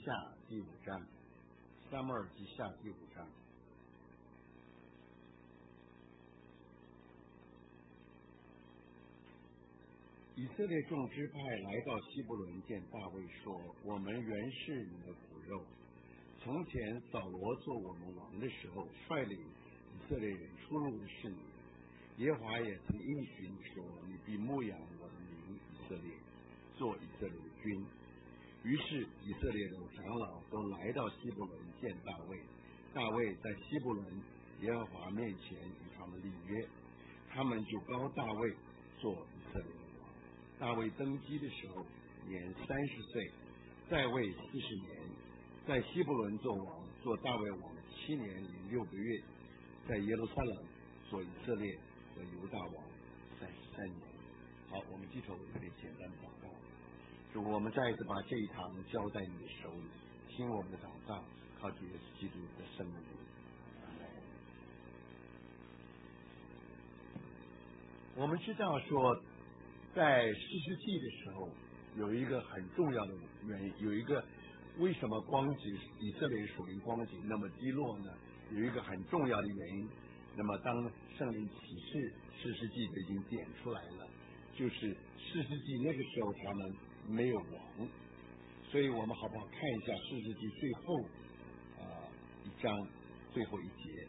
下第5章，撒母耳记下第5章。以色列众支派来到希伯伦见大卫说：我们原是你的骨肉，从前扫罗做我们王的时候，率领以色列人出入的是你。耶和华也曾应许你说：你必牧养我的民以色列，做以色列的君。于是以色列的长老都来到希伯伦见大卫，大卫在希伯伦耶和华面前与他们立约，他们就膏大卫做以色列的王。大卫登基的时候年30岁，在位40年，在希伯伦做王，做大卫王7年零6个月，在耶路撒冷做以色列和犹大王33年。好，我们低头这里简单祷告。主，我们再一次把这一堂交在你的手里，听我们的祷告，靠主耶稣基督的圣名。我们知道说，在士师记的时候，有一个很重要的原因，有一个为什么光景以色列属灵光景那么低落呢？有一个很重要的原因。那么当圣灵启示士师记已经点出来了，就是士师记那个时候他们没有王，所以我们好不好看一下士师记最后1章最后1节，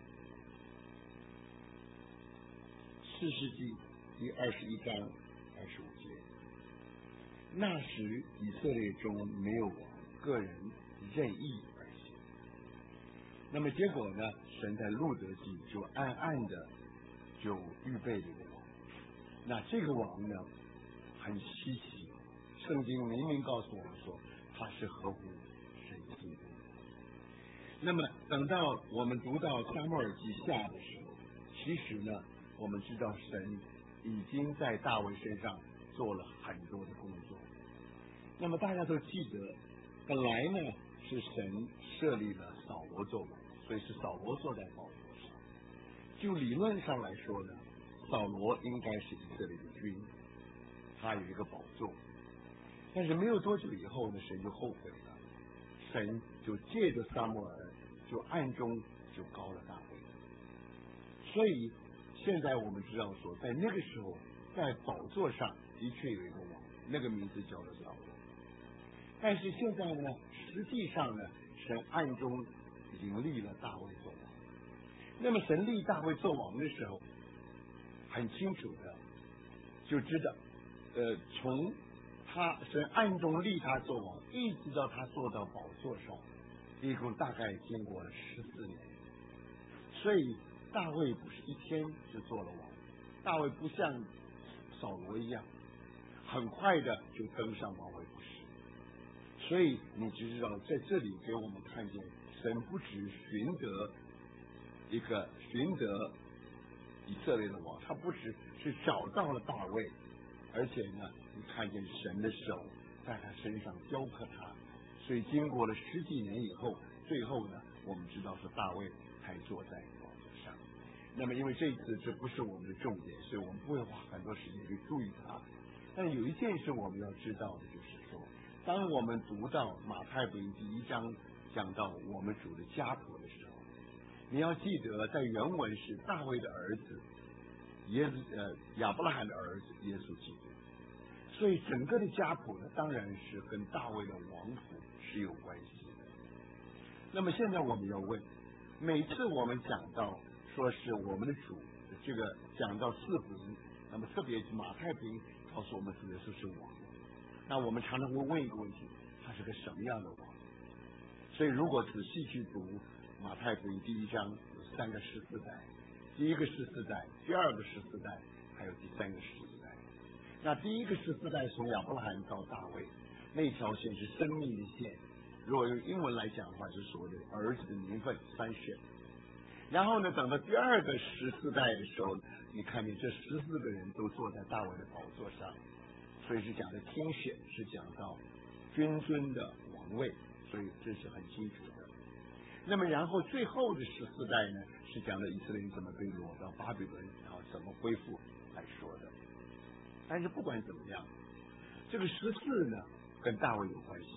士师记第21章25节。那时以色列中没有王，个人任意而行。那么结果呢，神在路得记就暗暗的就预备了一个王。那这个王呢很稀奇，圣经明明告诉我们说他是合乎神心的。那么等到我们读到撒母耳记下的时候，其实呢我们知道神已经在大卫身上做了很多的工作。那么大家都记得，本来呢是神设立了扫罗做王，所以是扫罗坐在宝座上。就理论上来说呢，扫罗应该是以色列的君，他有一个宝座。但是没有多久以后呢，神就后悔了，神就借着撒母耳就暗中就膏了大卫。所以现在我们知道说，在那个时候在宝座上的确有一个王，那个名字叫做扫罗。但是现在呢，实际上呢，神暗中已经立了大卫做王。那么神立大卫做王的时候，很清楚的就知道，从神暗中立他做王，一直到他坐到宝座上，一共大概经过了14年。所以大卫不是一天就做了王，大卫不像扫罗一样，很快的就登上王位，不是。所以你知道，在这里给我们看见，神不只寻得以色列的王，他不只是找到了大卫，而且呢，你看见神的手在他身上雕刻他。所以经过了10几年以后，最后呢，我们知道是大卫才坐在宝座上。那么因为这一次这不是我们的重点，所以我们不会花很多时间去注意它。但有一件事我们要知道的就是说，当我们读到马太福音第1章讲到我们主的家谱的时候，你要记得在原文是大卫的儿子亚伯拉罕的儿子耶稣基督。所以整个的家谱呢，当然是跟大卫的王府是有关系的。那么现在我们要问，每次我们讲到说是我们的主这个讲到4福音，那么特别是马太福音告诉我们主耶稣是王，那我们常常会问一个问题，他是个什么样的王？所以如果仔细去读马太福音第1章，有3个14代，第一个14代，第二个14代，还有第3个14代。那第一个14代从亚伯拉罕到大卫，那条线是生命的线，如果用英文来讲的话，就是所谓的儿子的名分sonship。然后呢，等到第二个14代的时候，你看见这14个人都坐在大卫的宝座上，所以是讲的kingship，是讲到君尊的王位，所以这是很清楚的。那么然后最后的14代呢，是讲的以色列人怎么被掳到巴比伦，然后怎么恢复来说的。但是不管怎么样，这个14呢跟大卫有关系，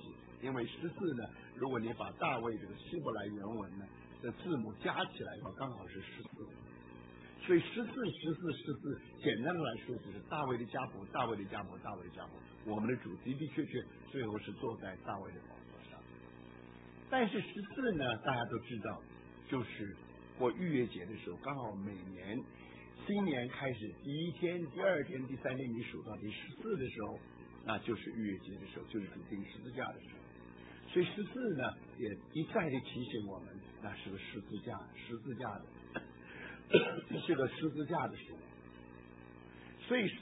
因为14呢，如果你把大卫这个希伯来原文呢的字母加起来的话，刚好是14。所以14，简单的来说就是大卫的家谱，大卫的家谱，大卫的家谱。我们的主的的确确最后是坐在大卫的宝座上。但是14呢，大家都知道，就是过逾越节的时候，刚好每年新年开始第1天、第2天、第3天，你数到第14的时候，那就是逾越节的时候，就是主钉十字架的时候。所以14呢，也一再的提醒我们，那是个十字架的是个十字架的时候。所以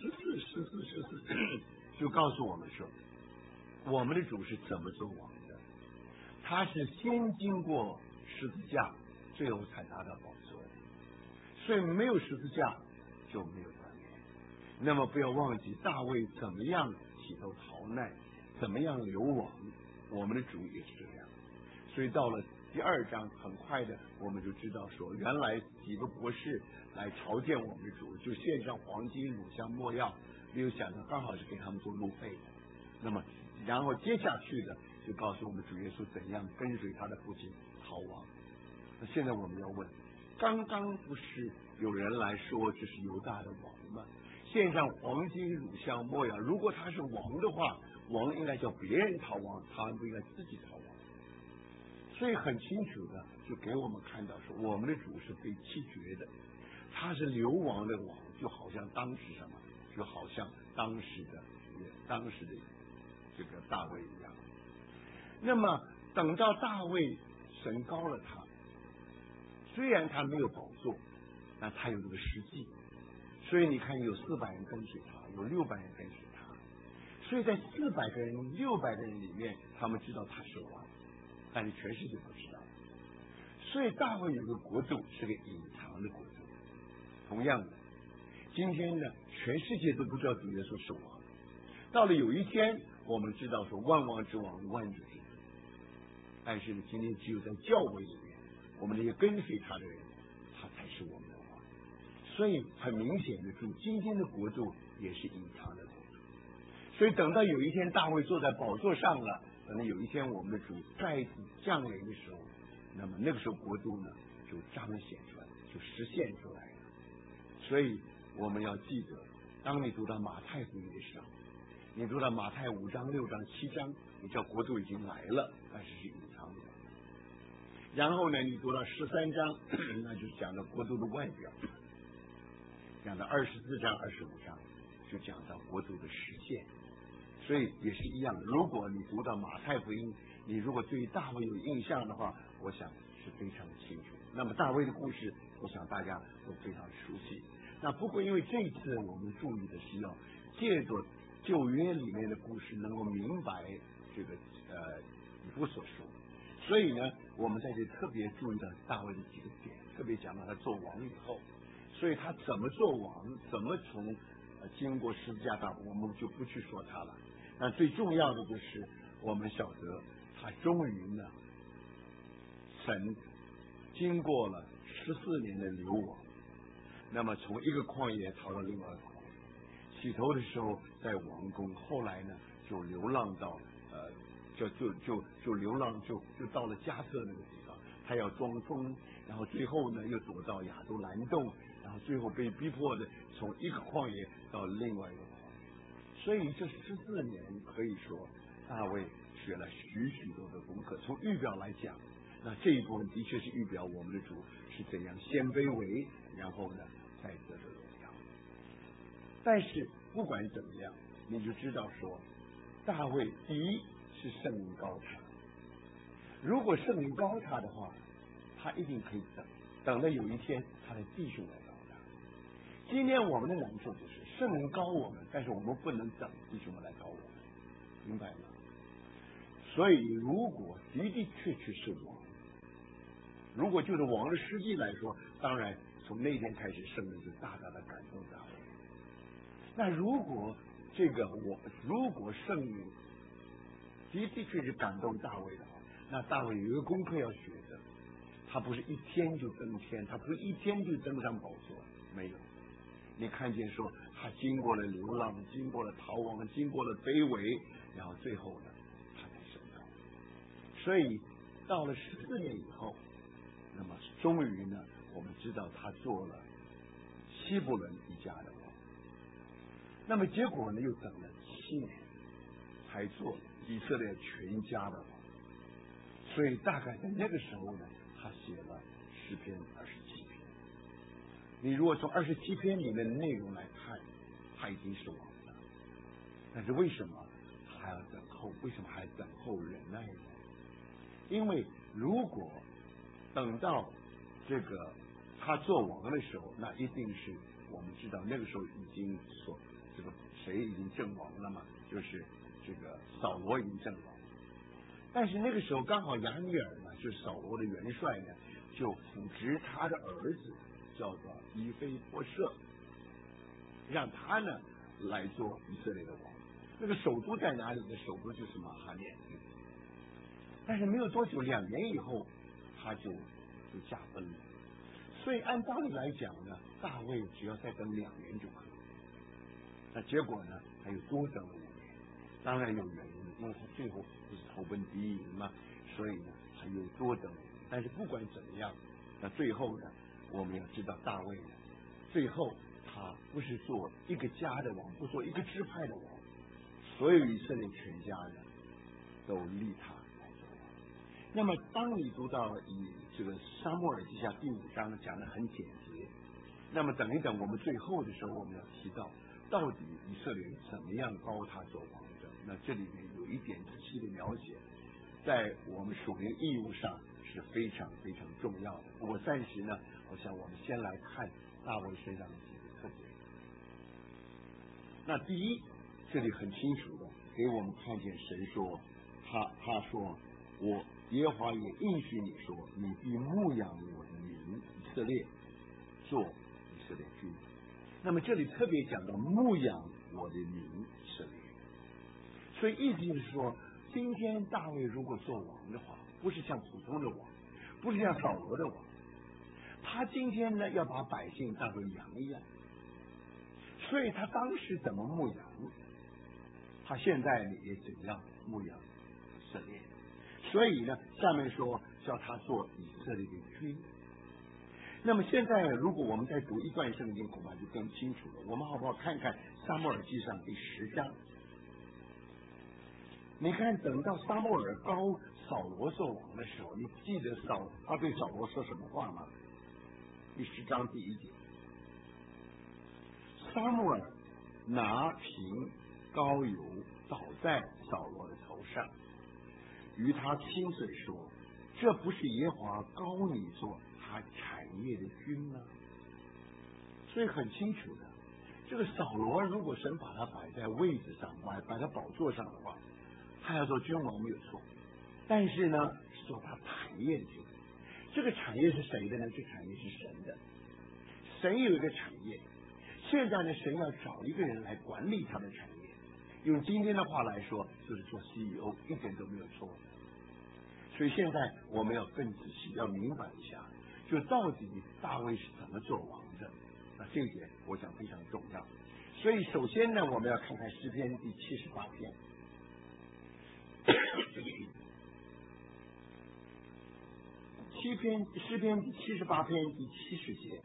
14就告诉我们说，我们的主是怎么做王的？他是先经过十字架，最后才达到宝座的。所以没有十字架就没有冠冕。那么不要忘记大卫怎么样起头逃难，怎么样流亡，我们的主也是这样。所以到了第2章，很快的我们就知道说，原来几个博士来朝见我们的主，就献上黄金、乳香、没药，没有想到刚好是给他们做路费的。那么然后接下去的就告诉我们主耶稣怎样跟随他的父亲逃亡。那现在我们要问，刚刚不是有人来说这是犹大的王吗？献上黄金、乳香、没药，如果他是王的话，王应该叫别人逃亡，他不应该自己逃亡。所以很清楚的就给我们看到说，我们的主是被弃绝的，他是流亡的王，就好像当时什么，就好像当时的这个大卫一样。那么等到大卫神高了他，虽然他没有宝座，那他有这个实际，所以你看有400人跟随他，有600人跟随他，所以在400个人、600个人里面，他们知道他是王，但是全世界不知道。所以大卫有个国度是个隐藏的国度。同样的，今天呢，全世界都不知道主耶稣是王。到了有一天，我们知道说万王之王，万主之主。但是呢，今天只有在教会里面，我们这些跟随他的人，他才是我们的王。所以很明显的，主今天的国度也是隐藏的国度。所以等到有一天大卫坐在宝座上了，等到有一天我们的主再次降临的时候，那么那个时候国度呢就彰显出来，就实现出来了。所以我们要记得，当你读到马太福音的时候，你读到马太5章、6章、7章，你知道国度已经来了，但是是隐藏的。然后呢，你读到13章，那就讲到国度的外表；讲到24章、25章，就讲到国度的实现。所以也是一样，如果你读到马太福音，你如果对大卫有印象的话，我想是非常清楚。那么大卫的故事，我想大家都非常熟悉。那不过因为这一次我们注意的是要借着旧约里面的故事，能够明白这个以弗所书。所以呢，我们在这特别注意到大卫的几个点，特别讲到他做王以后，所以他怎么做王，怎么从经过十字架上，我们就不去说他了。那最重要的就是我们晓得他终于呢，神经过了14年的流亡，那么从一个旷野逃到另外一个旷野。起头的时候在王宫，后来呢就流浪到就流浪就到了加特那个地方，他要装疯，然后最后呢又躲到亚杜兰洞，然后最后被逼迫的从一个旷野到另外一个旷野。所以这14年可以说大卫学了许许多的功课。从预表来讲，那这一部分的确是预表我们的主是怎样先卑微，然后呢再得着荣耀。但是不管怎么样，你就知道说大卫第一是圣灵高他，如果圣灵高他的话，他一定可以等到有一天他的弟兄来高他。今天我们的难处就是圣灵高我们，但是我们不能等弟兄们来高我们，明白吗？所以如果的的确确是王，如果就是王的实际来说，当然从那天开始圣灵就大大的感动大卫。那如果圣灵的的确是感动大卫的话，那大卫有一个功课要学的，他不是一天就登天，他不是一天就登上宝座，没有。你看见说他经过了流浪，经过了逃亡，经过了卑微，然后最后呢他才升高。 所以到了14年以后，那么终于呢，我们知道他做了希伯伦一家的王。那么结果呢，又等了7年才做以色列全家的王。所以大概在那个时候呢，他写了诗篇27篇。你如果从27篇里面的内容来看，他已经是王了。但是为什么还要等候？为什么还要等候忍耐呢？因为如果等到这个他做王的时候，那一定是我们知道那个时候已经这个谁已经阵亡了嘛，就是这个扫罗已经阵亡。但是那个时候刚好亚尼尔呢，就是扫罗的元帅呢，就辅植他的儿子叫做以非波设，让他呢来做以色列的王。那个首都在哪里呢？首都就是马哈念。但是没有多久，2年以后他就驾崩了。所以按道理来讲呢，大卫只要再等2年就可以。那结果呢，他又多等了5年。当然有原因，因为他最后不是投奔敌营嘛，所以呢他又多等。但是不管怎么样，那最后呢，我们要知道大卫呢，最后他不是做一个家的王，不做一个支派的王，所有以色列全家呢都立他来做王。那么当你读到以这个撒母耳记下第5章讲得很简洁，那么等一等我们最后的时候，我们要提到底以色列人怎么样高他做王的。那这里面有一点仔细的描写，在我们属灵义务上是非常非常重要的。我暂时呢，我想我们先来看大卫身上的几个特点。那第一，这里很清楚的给我们看见神说，他说，我耶和华也应许你说，你必牧养我的民以色列，做以色列君。那么这里特别讲到牧养我的民以色列，所以意思就是说，今天大卫如果做王的话，不是像普通的王，不是像扫罗的王，他今天呢要把百姓当作羊一样。所以他当时怎么牧养，他现在也怎样牧养以色列。所以呢，下面说叫他做以色列的君。那么现在如果我们再读一段圣经，恐怕就更清楚了。我们好不好看看撒母耳记上第10章？你看，等到撒母耳高扫罗做王的时候，你记得他对扫罗说什么话吗？第10章第1节，撒母耳拿瓶膏油倒在扫罗的头上，与他亲嘴说，这不是耶和华膏你做他产业的君吗？所以很清楚的，这个扫罗如果神把他摆在位置上，摆在宝座上的话，他要做君王没有错，但是呢，是做他产业的君。这个产业是谁的呢？这产业是神的。神有一个产业，现在呢，神要找一个人来管理他的产业。用今天的话来说，就是做 CEO， 一点都没有错。所以现在我们要更仔细，要明白一下，就到底大卫是怎么做王的。那这一点我想非常重要。所以首先呢，我们要看看诗篇第78篇。诗篇第78篇第70节，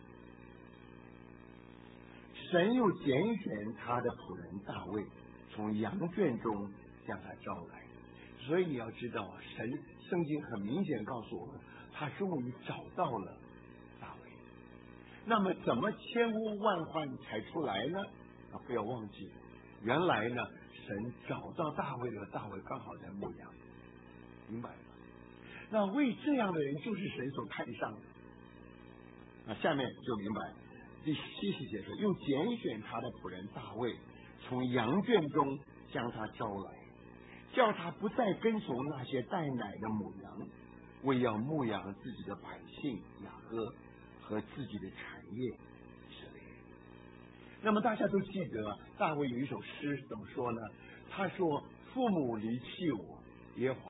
神又拣选他的仆人大卫，从羊圈中将他招来。所以你要知道，圣经很明显告诉我们，他终于找到了大卫。那么怎么千呼万唤才出来呢？不要忘记，原来呢，神找到大卫了，大卫刚好在牧羊，明白吗？那为这样的人就是神所看上的。那下面就明白，第70节说，又拣选他的仆人大卫，从羊圈中将他招来，叫他不再跟从那些带奶的母羊，为要牧养自己的百姓雅各和自己的产业以色列。那么大家都记得大卫有一首诗怎么说呢？他说，父母离弃我，耶和华